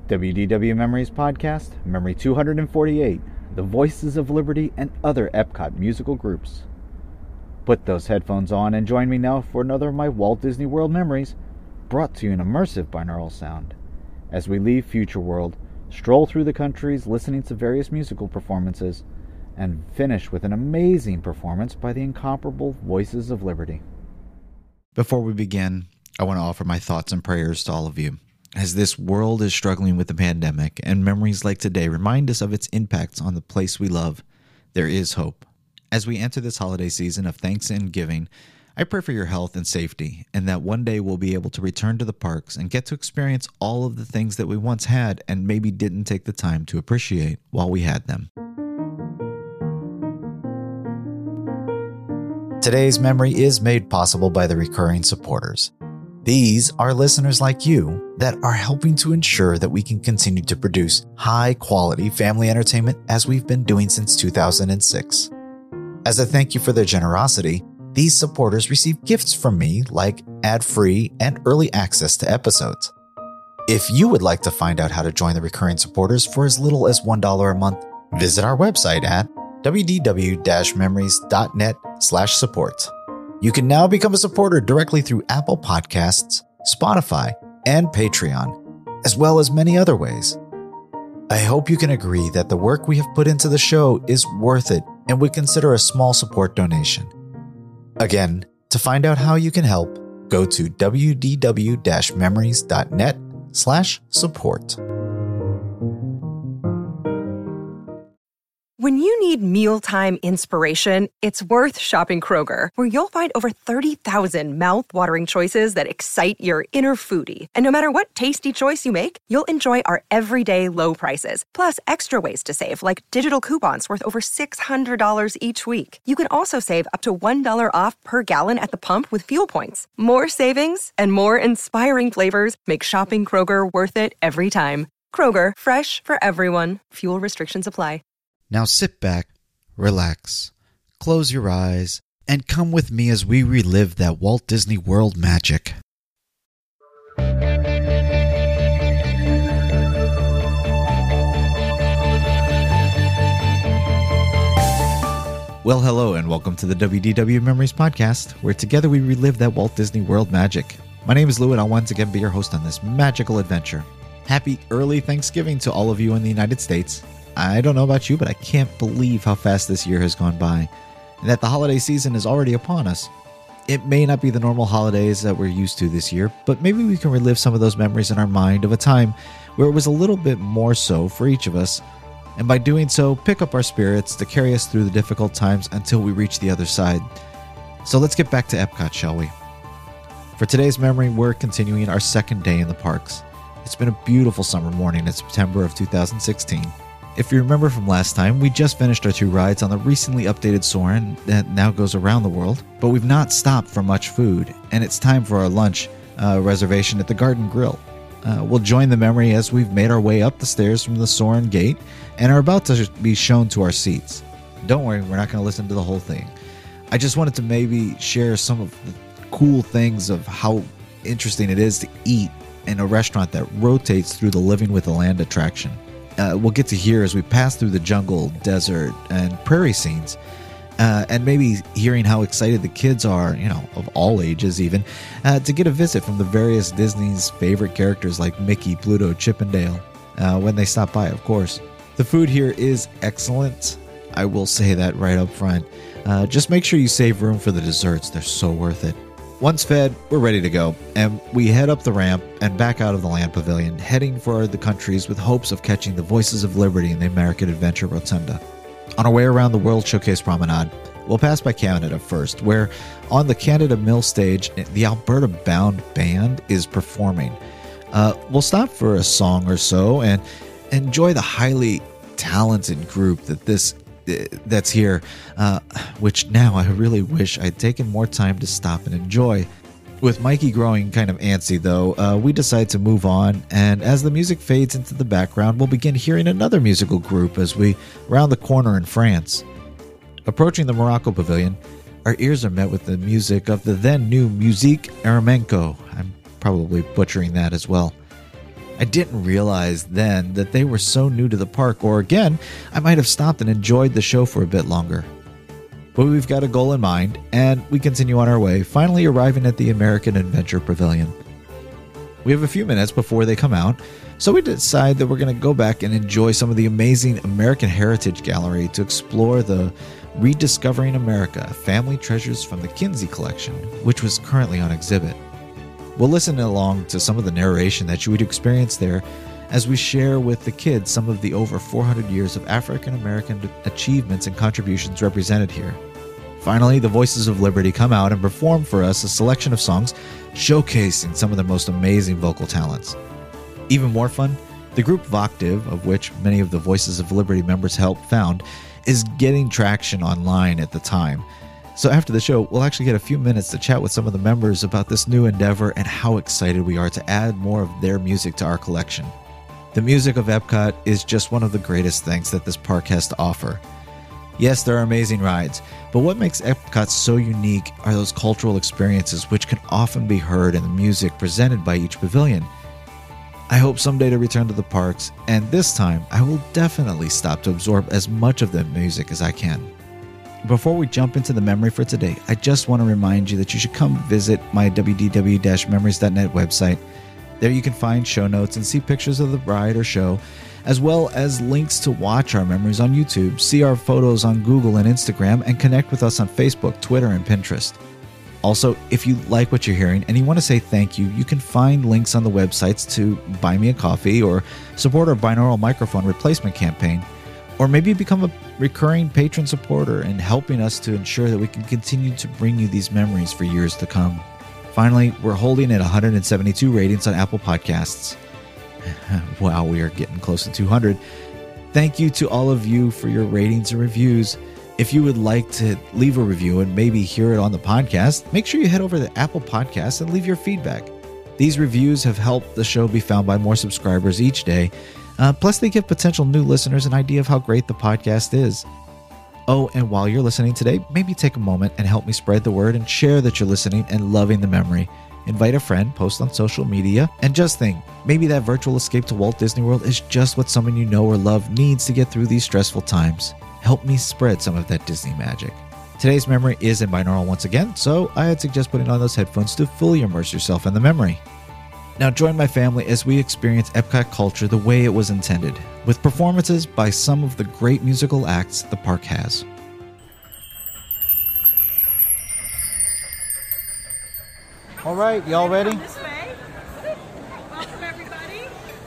WDW Memories Podcast, Memory 248, The Voices of Liberty and Other Epcot Musical Groups. Put those headphones on and join me now for another of my Walt Disney World memories, brought to you in immersive binaural sound. As we leave Future World, stroll through the countries listening to various musical performances, and finish with an amazing performance by the incomparable Voices of Liberty. Before we begin, I want to offer my thoughts and prayers to all of you. As this world is struggling with the pandemic and memories like today remind us of its impacts on the place we love, there is hope. As we enter this holiday season of thanks and giving, I pray for your health and safety, and that one day we'll be able to return to the parks and get to experience all of the things that we once had and maybe didn't take the time to appreciate while we had them. Today's memory is made possible by the recurring supporters. These are listeners like you that are helping to ensure that we can continue to produce high-quality family entertainment as we've been doing since 2006. As a thank you for their generosity, these supporters receive gifts from me like ad-free and early access to episodes. If you would like to find out how to join the recurring supporters for as little as $1 a month, visit our website at wdw-memories.net/support. You can now become a supporter directly through Apple Podcasts, Spotify, and Patreon, as well as many other ways. I hope you can agree that the work we have put into the show is worth it and would consider a small support donation. Again, to find out how you can help, go to wdw-memories.net/support. When you need mealtime inspiration, it's worth shopping Kroger, where you'll find over 30,000 mouth-watering choices that excite your inner foodie. And no matter what tasty choice you make, you'll enjoy our everyday low prices, plus extra ways to save, like digital coupons worth over $600 each week. You can also save up to $1 off per gallon at the pump with fuel points. More savings and more inspiring flavors make shopping Kroger worth it every time. Kroger, fresh for everyone. Fuel restrictions apply. Now sit back, relax, close your eyes, and come with me as we relive that Walt Disney World magic. Well, hello, and welcome to the WDW Memories Podcast, where together we relive that Walt Disney World magic. My name is Lou, and I'll once again be your host on this magical adventure. Happy early Thanksgiving to all of you in the United States. I don't know about you, but I can't believe how fast this year has gone by, and that the holiday season is already upon us. It may not be the normal holidays that we're used to this year, but maybe we can relive some of those memories in our mind of a time where it was a little bit more so for each of us, and by doing so, pick up our spirits to carry us through the difficult times until we reach the other side. So let's get back to Epcot, shall we? For today's memory, we're continuing our second day in the parks. It's been a beautiful summer morning in September of 2016. If you remember from last time, we just finished our 2 rides on the recently updated Soarin' that now goes around the world, but we've not stopped for much food, and it's time for our lunch reservation at the Garden Grill. We'll join the memory as we've made our way up the stairs from the Soarin' gate and are about to be shown to our seats. Don't worry, we're not going to listen to the whole thing. I just wanted to maybe share some of the cool things of how interesting it is to eat in a restaurant that rotates through the Living with the Land attraction. We'll get to hear as we pass through the jungle, desert, and prairie scenes, and maybe hearing how excited the kids are, of all ages even, to get a visit from the various Disney's favorite characters like Mickey, Pluto, Chip and Dale, when they stop by, of course. The food here is excellent. I will say that right up front. Just make sure you save room for the desserts. They're so worth it. Once fed, we're ready to go, and we head up the ramp and back out of the Land Pavilion, heading for the countries with hopes of catching the Voices of Liberty in the American Adventure Rotunda. On our way around the World Showcase Promenade, we'll pass by Canada first, where on the Canada Mill stage, the Alberta Bound Band is performing. We'll stop for a song or so and enjoy the highly talented group that's here, which now I really wish I'd taken more time to stop and enjoy. With Mikey growing kind of antsy, though, we decide to move on, and as the music fades into the background, we'll begin hearing another musical group as we round the corner in France. Approaching the Morocco Pavilion, our ears are met with the music of the then new Musique Aramenco. I'm probably butchering that as well. I didn't realize then that they were so new to the park, or again, I might have stopped and enjoyed the show for a bit longer. But we've got a goal in mind, and we continue on our way, finally arriving at the American Adventure Pavilion. We have a few minutes before they come out, so we decide that we're going to go back and enjoy some of the amazing American Heritage Gallery to explore the Rediscovering America, Family Treasures from the Kinsey Collection, which was currently on exhibit. We'll listen along to some of the narration that you would experience there as we share with the kids some of the over 400 years of African American achievements and contributions represented here. Finally, the Voices of Liberty come out and perform for us a selection of songs showcasing some of their most amazing vocal talents. Even more fun, the group Voctiv, of which many of the Voices of Liberty members helped found, is getting traction online at the time. So after the show, we'll actually get a few minutes to chat with some of the members about this new endeavor and how excited we are to add more of their music to our collection. The music of Epcot is just one of the greatest things that this park has to offer. Yes, there are amazing rides, but what makes Epcot so unique are those cultural experiences which can often be heard in the music presented by each pavilion. I hope someday to return to the parks, and this time I will definitely stop to absorb as much of the music as I can. Before we jump into the memory for today, I just want to remind you that you should come visit my www.memories.net website. There you can find show notes and see pictures of the ride or show, as well as links to watch our memories on YouTube, see our photos on Google and Instagram, and connect with us on Facebook, Twitter, and Pinterest. Also, if you like what you're hearing and you want to say thank you, you can find links on the websites to buy me a coffee or support our binaural microphone replacement campaign, or maybe become a recurring patron supporter in helping us to ensure that we can continue to bring you these memories for years to come. Finally, we're holding at 172 ratings on Apple Podcasts. Wow, we are getting close to 200. Thank you to all of you for your ratings and reviews. If you would like to leave a review and maybe hear it on the podcast, make sure you head over to Apple Podcasts and leave your feedback. These reviews have helped the show be found by more subscribers each day. Plus, they give potential new listeners an idea of how great the podcast is. Oh, and while you're listening today, maybe take a moment and help me spread the word and share that you're listening and loving the memory. Invite a friend, post on social media, and just think, maybe that virtual escape to Walt Disney World is just what someone you know or love needs to get through these stressful times. Help me spread some of that Disney magic. Today's memory is in binaural once again, so I'd suggest putting on those headphones to fully immerse yourself in the memory. Now join my family as we experience Epcot culture the way it was intended, with performances by some of the great musical acts the park has. All right, y'all ready? This way. Welcome, everybody.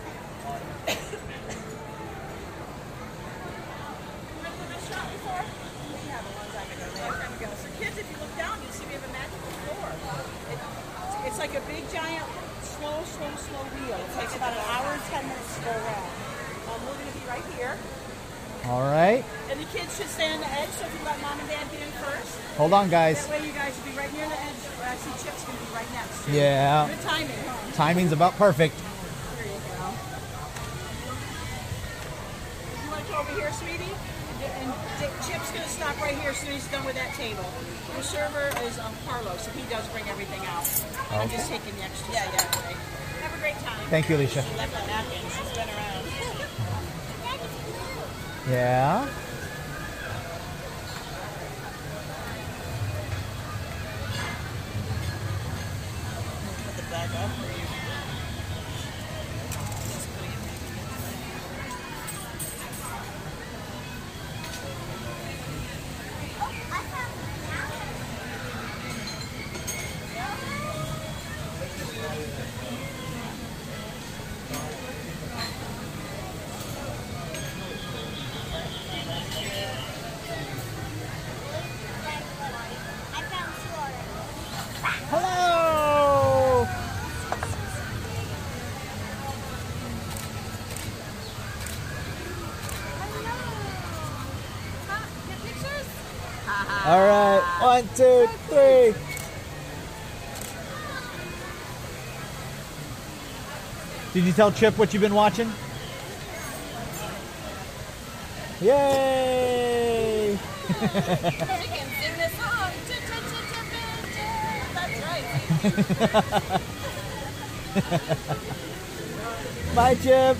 Remember this shot before? We have a long time ago. So kids, if you look down, you'll see we have a magical floor. It's like a big, giant, slow wheel. It takes about an hour and 10 minutes to go around. We're going to be right here. All right. And the kids should stay on the edge, so if you let mom and dad get in first. Hold on, guys. That way you guys will be right near the edge. Or actually, Chip's going to be right next. Yeah. Good timing, huh? Timing's about perfect. There you go. You want to go over here, sweetie? And Chip's going to stop right here as soon as he's done with that table. Your server is Carlos, so he does bring everything out. I'm just taking the extra stuff. Yeah. Have a great time. Thank you, Alicia. She left that napkin. She's been around. Yeah. Put the bag up for you. Hello. All right. 1, 2, 3. Did you tell Chip what you've been watching? Yay! She can sing this song. That's right. Bye, Chip.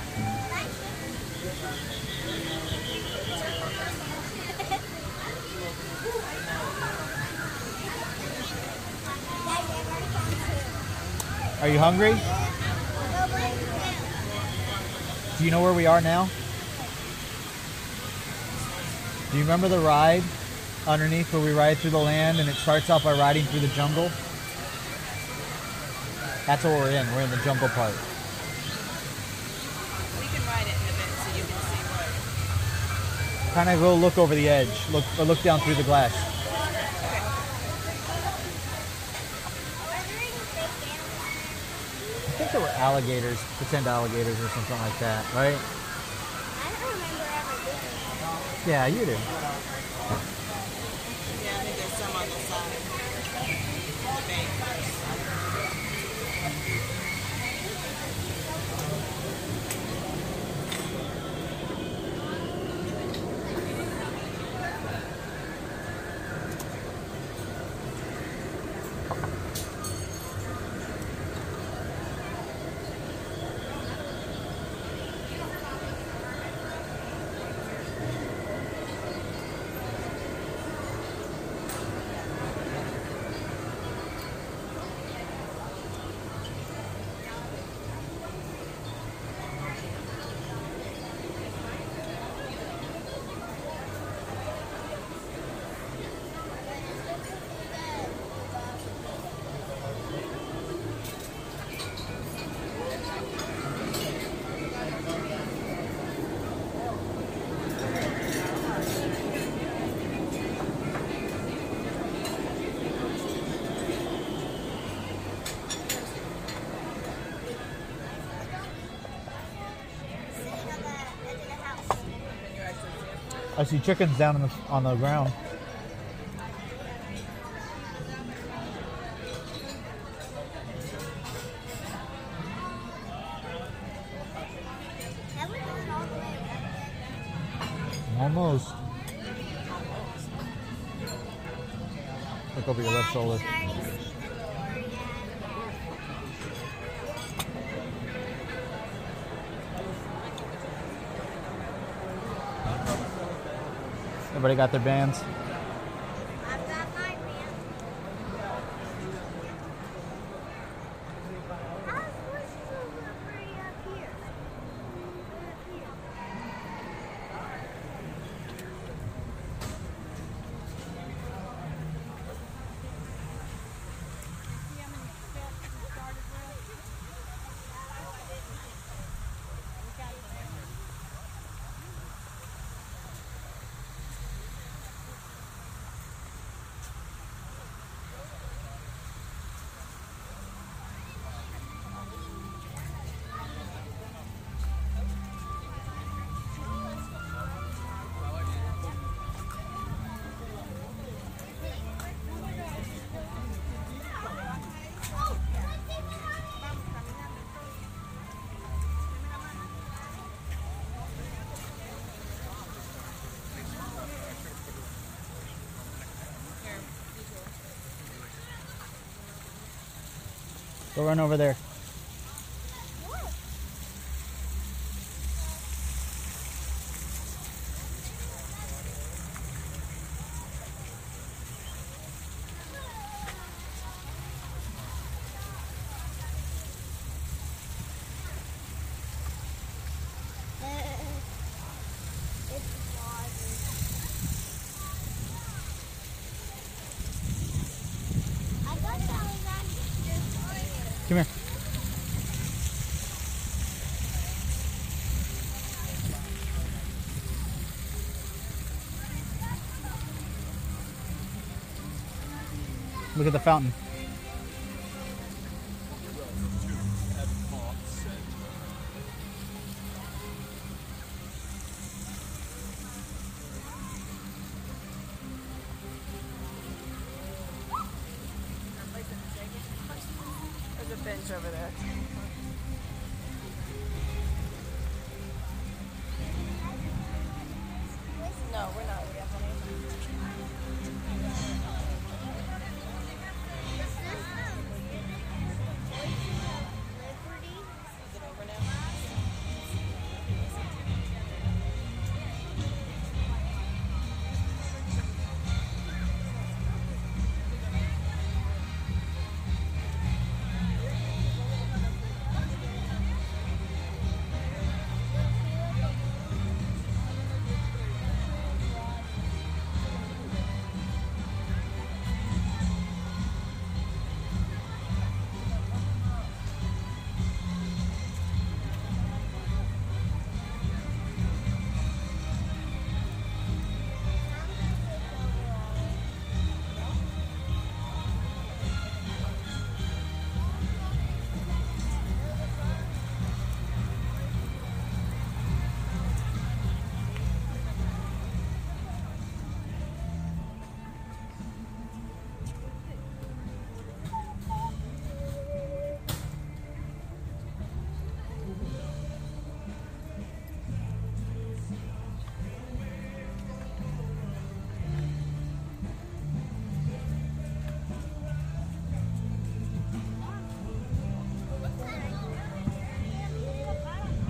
Are you hungry? Do you know where we are now? Do you remember the ride underneath where we ride through the land and it starts off by riding through the jungle? That's what we're in. We're in the jungle part. We can ride it in a bit so you can see what. Kind of go look over the edge. Look down through the glass. I think there were alligators, pretend alligators or something like that, right? I don't remember ever doing that. Yeah, you do. Yeah, I think there's some on the side. The bank. Sitting on the edge of the house. I see chickens down on the ground. That was going all the way around. Almost. Look over your left shoulder. I can already see the door, yeah. Everybody got their bands? I've got my man. How's this delivery up here? Up here. Go run over there. It's water. I thought that was actually just Come here. Look at the fountain. There's a bench over there. No, we're not. We have money. Liberty. Is it over now?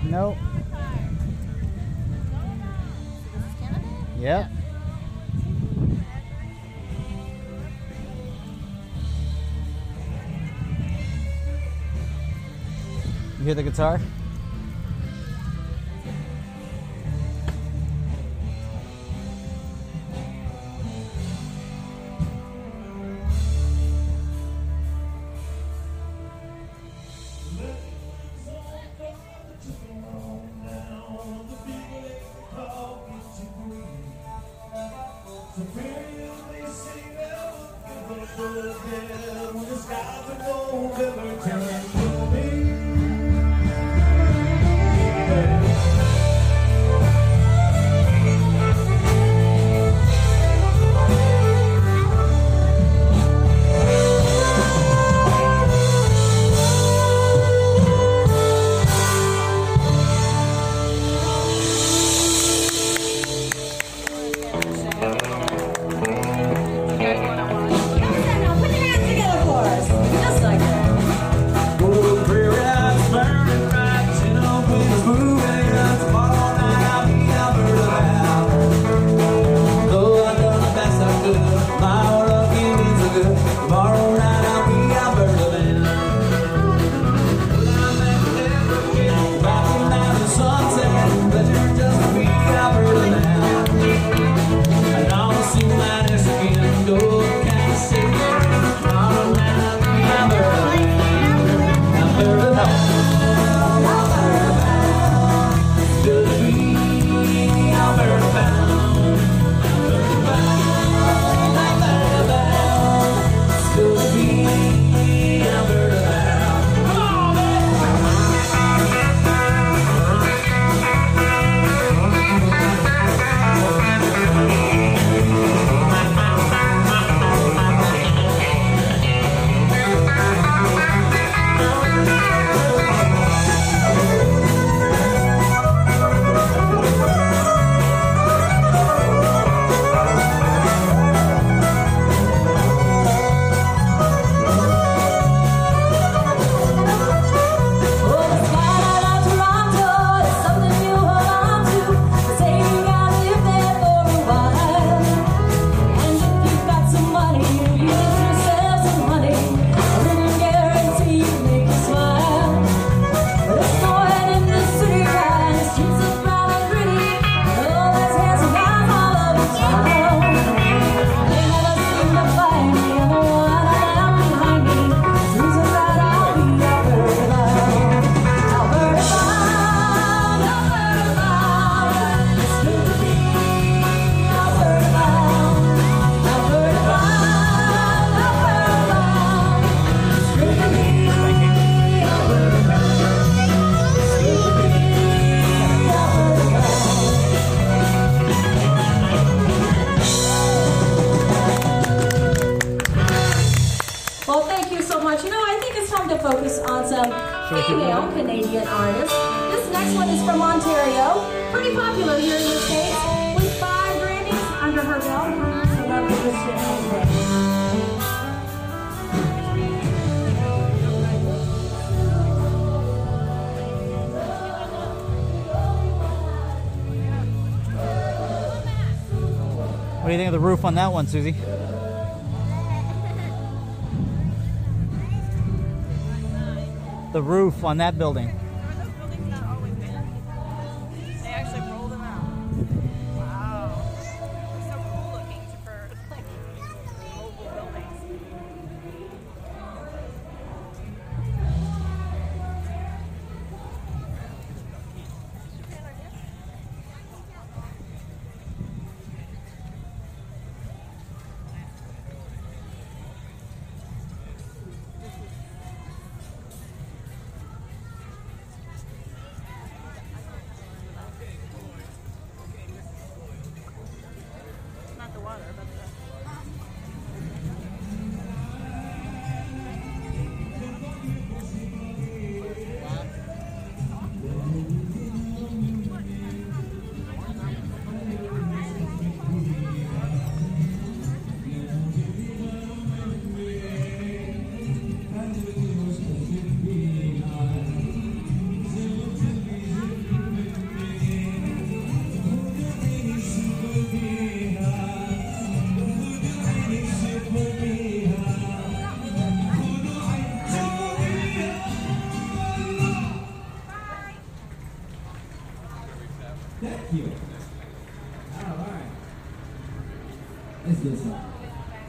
Nope. Yep. You hear the guitar? focus on some female Canadian artists. This next one is from Ontario, pretty popular here in the States, with 5 Grammys under her belt. So love to listen to What do you think of the roof on that one, Susie? The roof on that building. Are those buildings not always been? They actually rolled them out. Wow. It's so cool looking for like mobile buildings.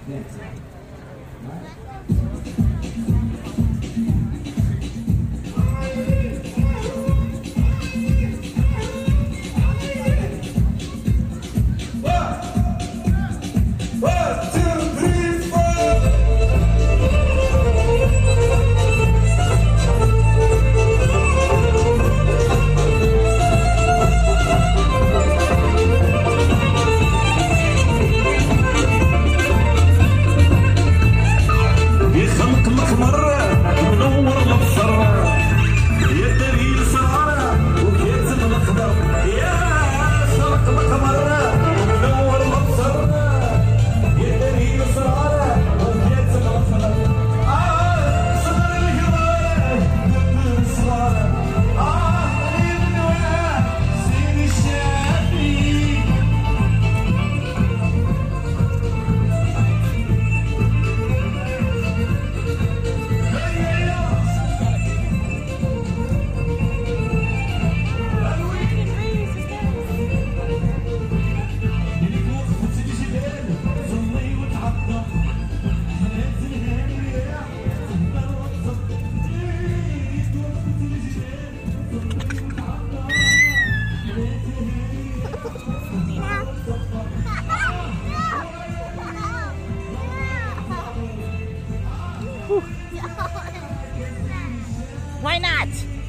Why not?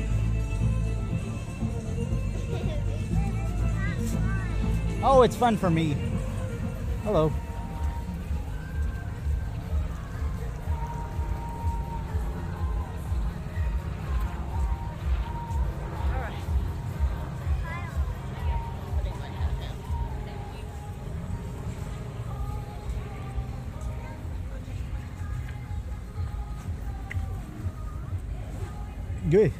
Oh, it's fun for me. Hello. Good.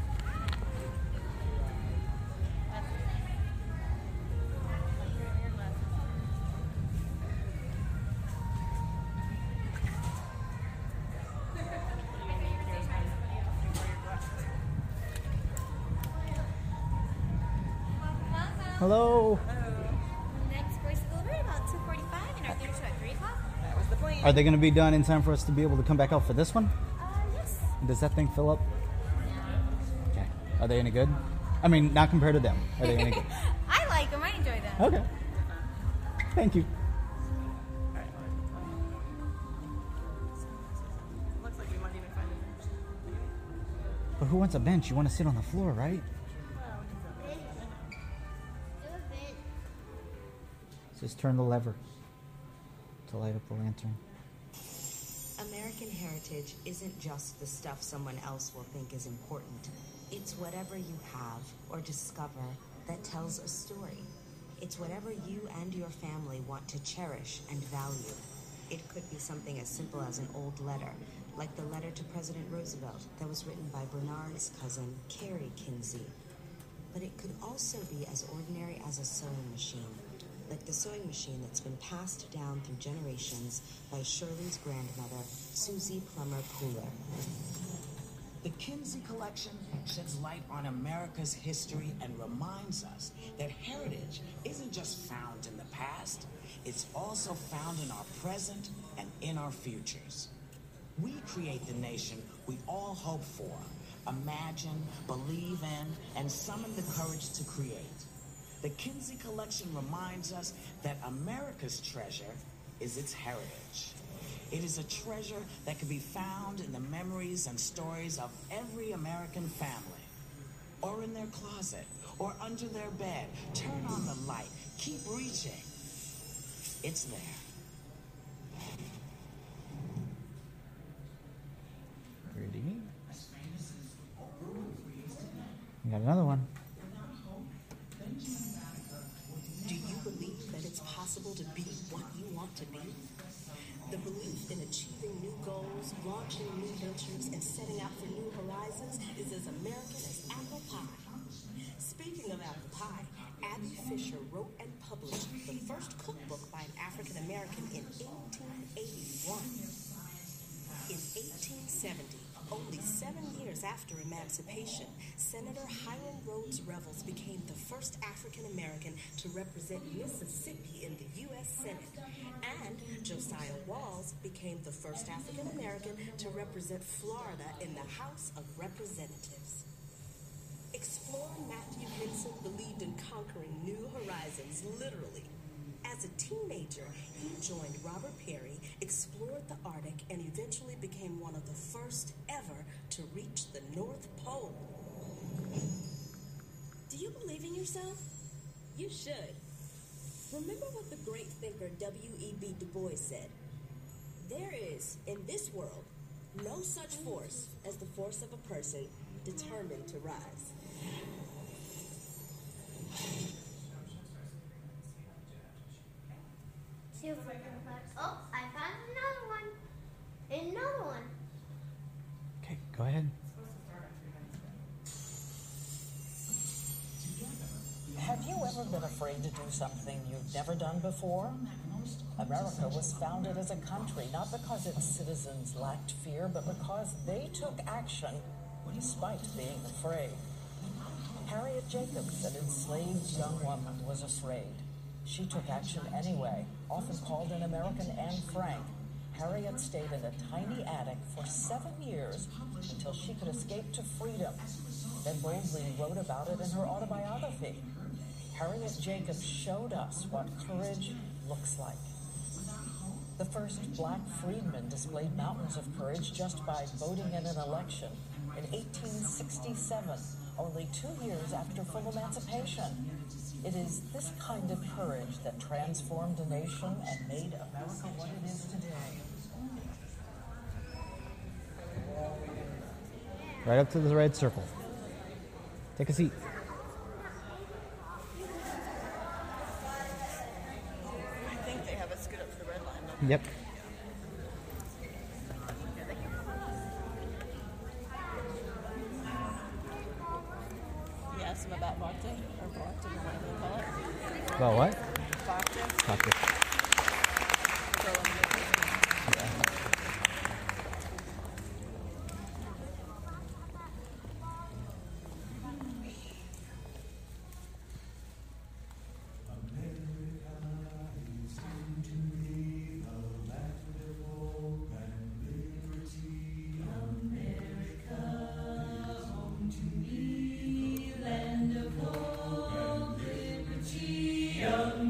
Hello. Next voice delivery about 2:45 and our theater show at 3 o'clock. That was the plan. Are they going to be done in time for us to be able to come back out for this one? Yes. Does that thing fill up? Okay. Are they any good? I mean, not compared to them. Are they any good? I like them. I enjoy them. Okay. Thank you. Looks like we might even find a bench. But who wants a bench? You want to sit on the floor, right? Just turn the lever to light up the lantern. American heritage isn't just the stuff someone else will think is important. It's whatever you have or discover that tells a story. It's whatever you and your family want to cherish and value. It could be something as simple as an old letter, like the letter to President Roosevelt that was written by Bernard's cousin, Carrie Kinsey. But it could also be as ordinary as a sewing machine, like the sewing machine that's been passed down through generations by Shirley's grandmother, Susie Plummer Pooler. The Kinsey Collection sheds light on America's history and reminds us that heritage isn't just found in the past, it's also found in our present and in our futures. We create the nation we all hope for, imagine, believe in, and summon the courage to create. The Kinsey Collection reminds us that America's treasure is its heritage. It is a treasure that can be found in the memories and stories of every American family, or in their closet, or under their bed. Turn on the light. Keep reaching. It's there. Pretty. You got another one. Do you believe that it's possible to be what you want to be? The belief in achieving new goals, launching new ventures, and setting out for new horizons is as American as apple pie. Speaking of apple pie, Abby Fisher wrote and published the first cookbook by an African American in 1881. In 1870, only 7 years after emancipation, Senator Hiram Rhodes Revels became the first African American to represent Mississippi in the U.S. Senate, and Josiah Walls became became the first African American to represent Florida in the House of Representatives. Explorer Matthew Henson believed in conquering new horizons, literally. As a teenager, he joined Robert Peary, explored the Arctic, and eventually became one of the first ever to reach the North Pole. Do you believe in yourself? You should. Remember what the great thinker W.E.B. Du Bois said. There is, in this world, no such force as the force of a person determined to rise. Oh, I found another one. Another one. Okay, go ahead. Have you ever been afraid to do something you've never done before? America was founded as a country not because its citizens lacked fear, but because they took action despite being afraid. Harriet Jacobs, an enslaved young woman, was afraid. She took action anyway, often called an American Anne Frank. Harriet stayed in a tiny attic for 7 years until she could escape to freedom, then boldly wrote about it in her autobiography. Harriet Jacobs showed us what courage looks like. The first black freedmen displayed mountains of courage just by voting in an election in 1867, only 2 years after full emancipation. It is this kind of courage that transformed a nation and made America what it is today. Right up to the red circle. Take a seat. I think they have us scoot up to the red line. Don't they? Yep. You asked them about Vodka or Vodka, whatever they call it. About what? Vodka. Vodka. Young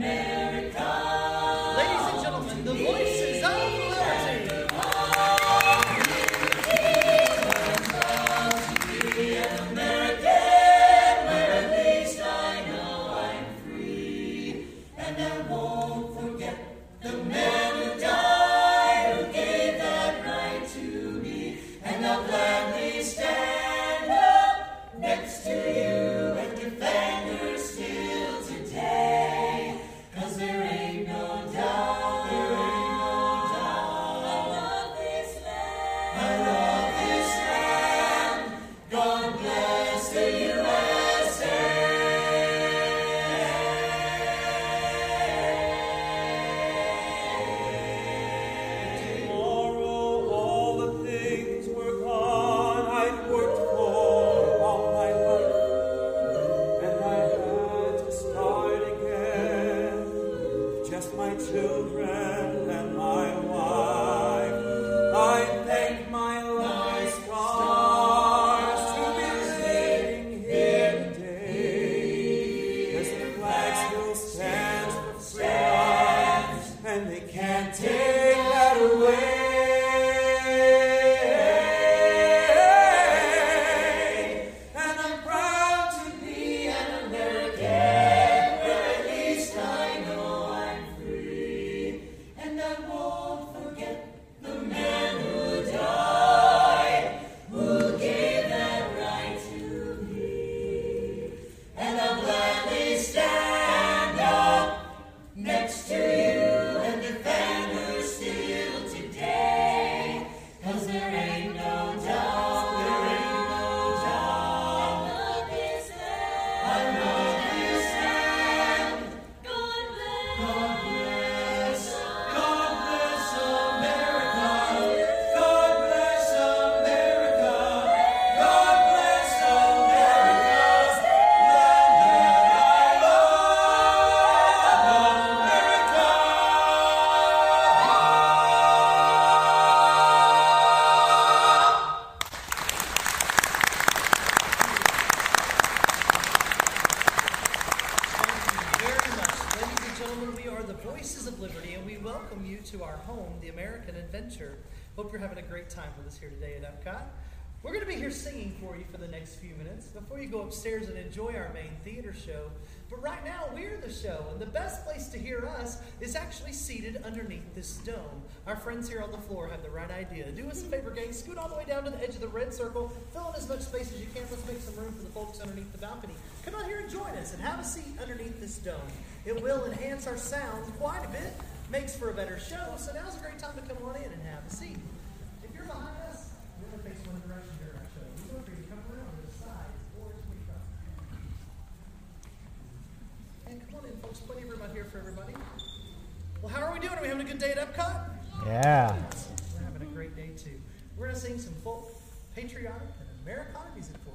American Adventure. Hope you're having a great time with us here today at Epcot. We're going to be here singing for you for the next few minutes before you go upstairs and enjoy our main theater show. But right now, we're the show, and the best place to hear us is actually seated underneath this dome. Our friends here on the floor have the right idea. Do us a favor, gang. Scoot all the way down to the edge of the red circle. Fill in as much space as you can. Let's make some room for the folks underneath the balcony. Come out here and join us and have a seat underneath this dome. It will enhance our sound quite a bit, makes for a better show, so now's a great time to come on in and have a seat. If you're behind us, we're going to face one direction during our show. We're going for you to come around to the sides or as we come. And come on in, folks. Plenty of room out here for everybody. Well, how are we doing? Are we having a good day at Epcot? Yeah. We're having a great day, too. We're going to sing some folk, patriotic, and Americana music for you.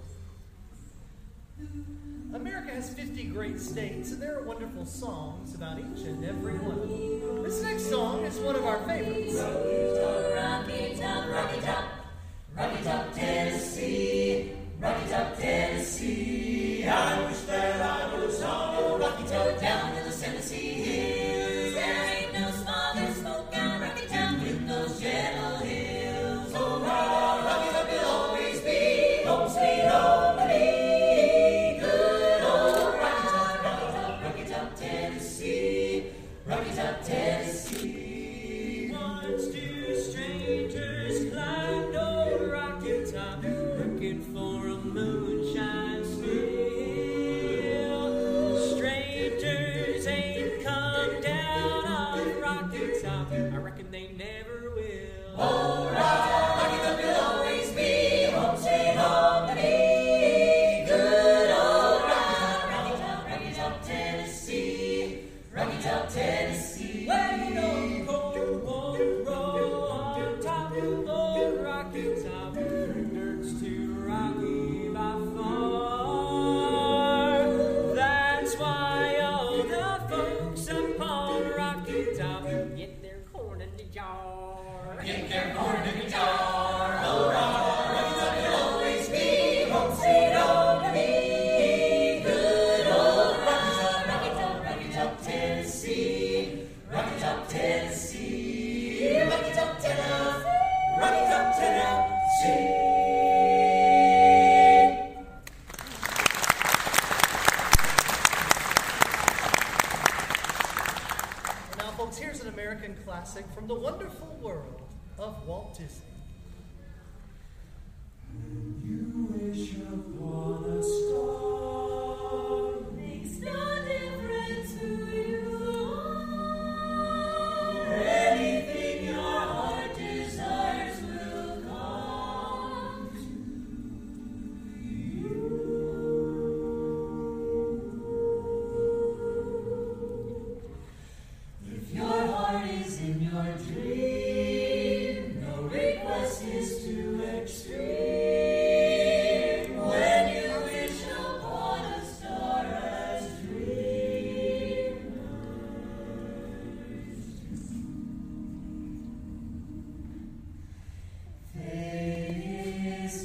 America has 50 great states, and there are wonderful songs about each and every one of them. This next song is one of our favorites. Rocky Top, Rocky Top, Rocky Top, Tennessee, Rocky Top, Tennessee. I wish that I was on a Rocky Top down in the Tennessee hills. There ain't no smog or smoke out Rocky Top with those gentle hills. Oh, Rocky Top will always be home sweet home to me. Rocky Top, Tennessee. Once two strangers climbed old Rocky Top, looking for a moonshine still. Strangers ain't come down on Rocky Top. I reckon they never will. Oh, Rocky Top will always be home sweet home to me. Good old Rocky Top, Tennessee. Rocky Top, Tennessee. Way no cold won't roll on top of old Rocky Top. Dirt's too rocky by far. That's why all the folks upon Rocky Top get their corn in the jar. Get their corn in the jar. Oh, Rocky Top will always be home sweet home to me. Good old Rocky Top, Tennessee. Rocky Top, Tennessee. Rocky Top, Tennessee. Rocky Top, Tennessee. Now, folks, here's an American classic from the wonderful world of Walt Disney. You wish upon a star. Makes no difference who you are. Anything your heart desires will come to you. If your heart is in your dream, no request is too extreme. When you wish upon a star as dreamers, fate is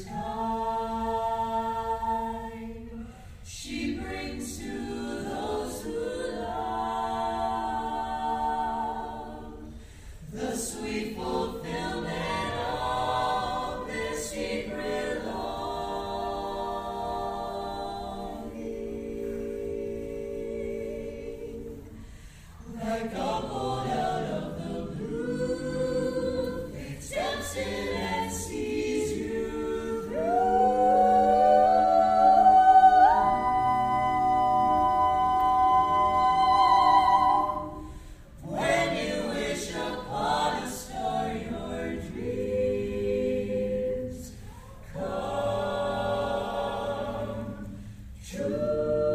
kind. She brings to those who love the sweet fulfillment of their secret longing. Like a bolt out of the blue, fate steps in and sees you through. When you wish upon a star, your dreams come true.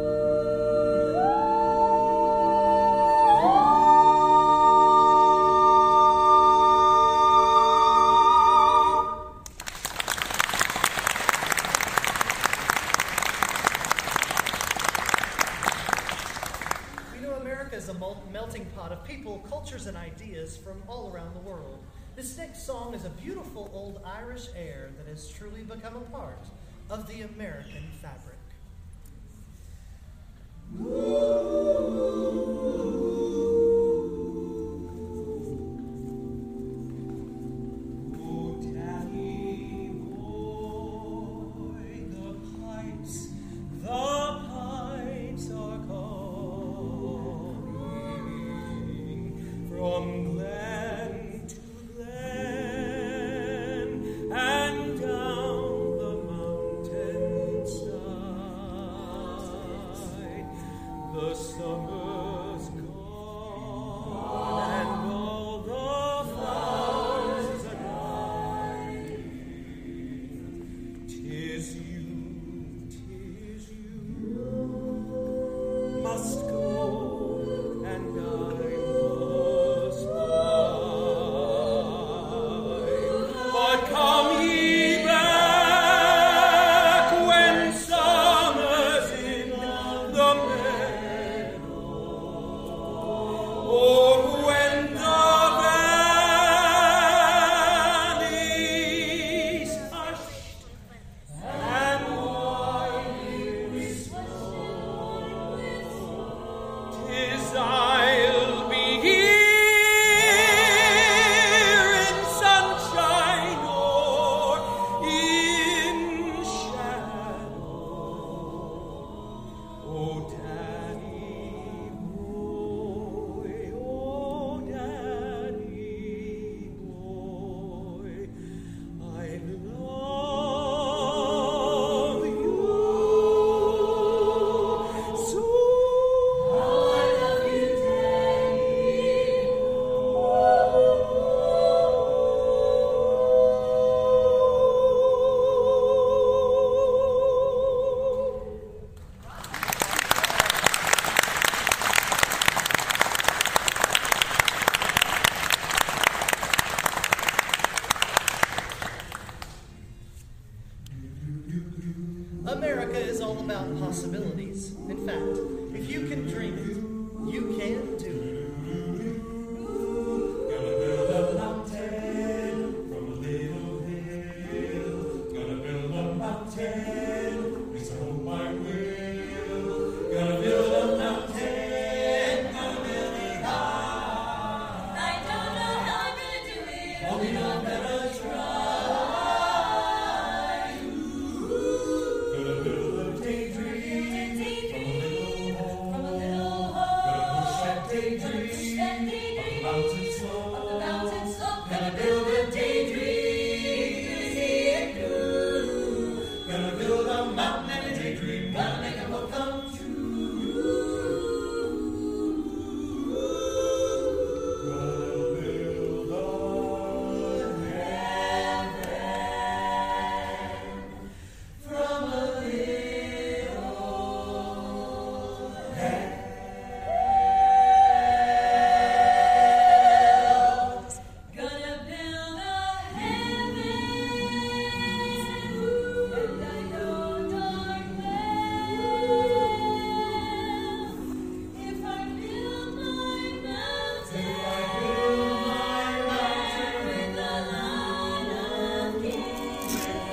You know, America is a melting pot of people, cultures, and ideas from all around the world. This next song is a beautiful old Irish air that has truly become a part of the American fabric. all about possibilities. In fact, if you can dream it, you can do it. Gonna build a mountain from a little hill. Gonna build a mountain, it's all my will. Gonna build a mountain, gonna build it high. I don't know how I'm gonna do it, only know I'm gonna try. Gonna build a daydream from a little hole. Gonna push that daydream up the mountain slope. Gonna build a daydream, see it through. Gonna build a mountain and a daydream, gonna make them all come true. Gonna build a heaven from a little hell. Gonna build a heaven, and I know darn well if I build my mountain, with the line of gate,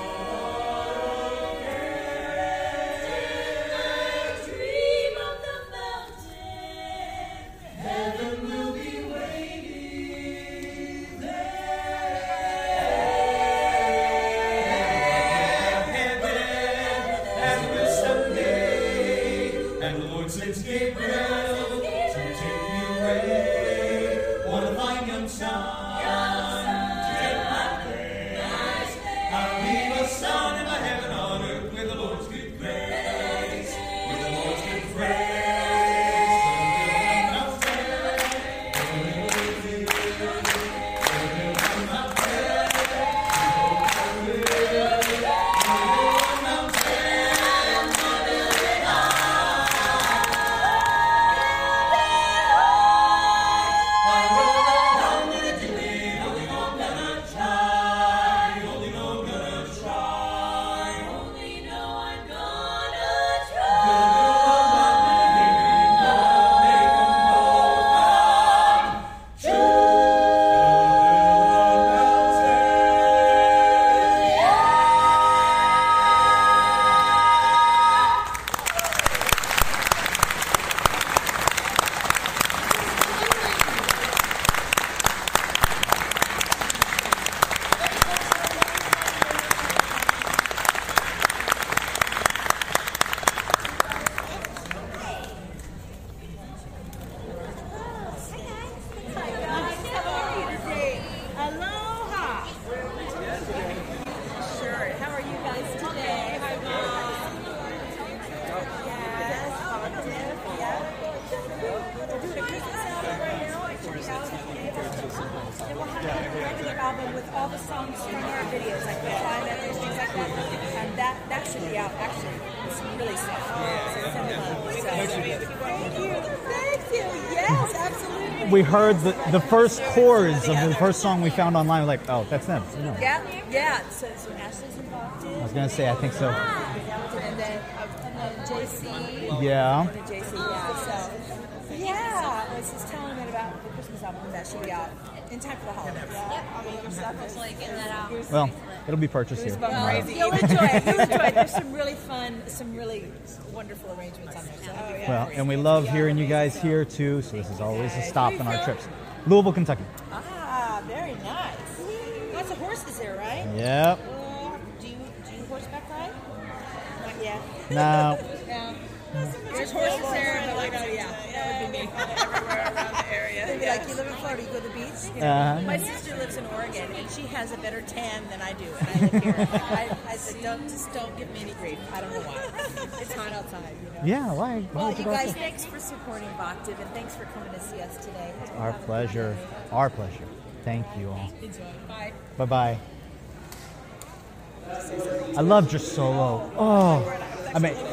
I dream of the mountain, heaven will be waiting as will someday, and the Lord sends Gabriel to take me away. Wanna find young son to take my place. I'll leave a son in my heaven on earth with the Lord's good grace. With the Lord's good grace. Aloha. Sure. How are you guys today? Hi, Mom. Yes, positive. Yeah. We're doing a Christmas album right now. I took it out. And we'll have a regular album with all the songs from our videos, like the climate and things like that. And that should be out actually. It's really soon. So send them up. So, thank you. Thank you. Yes, absolutely. We heard the first chords of the first song we found online. We're like, oh, that's them. No. Yeah. So Ashley's involved in. I was gonna say, I think so. And then JC. Yeah. And JC, yeah. So, yeah. I was just telling them about the Christmas album that should be out in time for the holidays. Yeah. I mean, your stuff is like getting that out. Well, it'll be purchased here. You'll enjoy it. You'll enjoy it. There's some really fun, some really wonderful arrangements on there. So Well, and we love hearing you guys here too. So this is always a stop on our trips. Louisville, Kentucky. Ah, very nice. Lots of horses there, right? Yep. Do you horseback ride? Not yet. No. No. There's horses there, and like, oh yeah, that would be me. Everywhere around the area. They'd be like, you live in Florida, you go to the beach. You know? My sister lives in Oregon, and she has a better tan than I do, and I live here. I said, don't give me any grief. I don't know why. It's hot outside, you know. Yeah, why? Well, you guys, thanks for supporting Voctiv, and thanks for coming to see us today. Our pleasure. Our pleasure. Thank you all. Enjoy. Bye. Bye-bye. I loved your solo. Oh, I mean,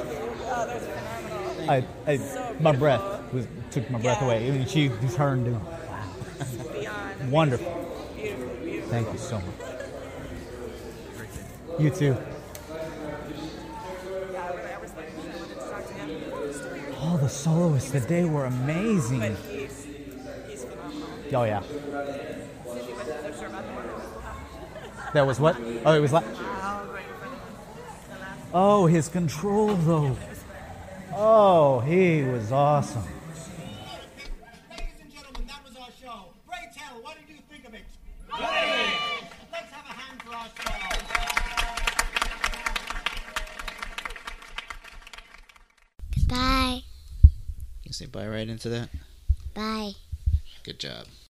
my breath took my breath away. I mean, she turned and wow, wonderful. Thank you so much. You too. soloists today were amazing. But he's phenomenal. Oh, yeah. Did you guys know sure about the one? That was what? Oh, it was like... Oh, his control, though. Oh, he was awesome. Ladies and gentlemen, that was our show. Pray tell, what did you think of it? Great! Let's have a hand for our show. Bye. You say bye right into that? Bye. Good job.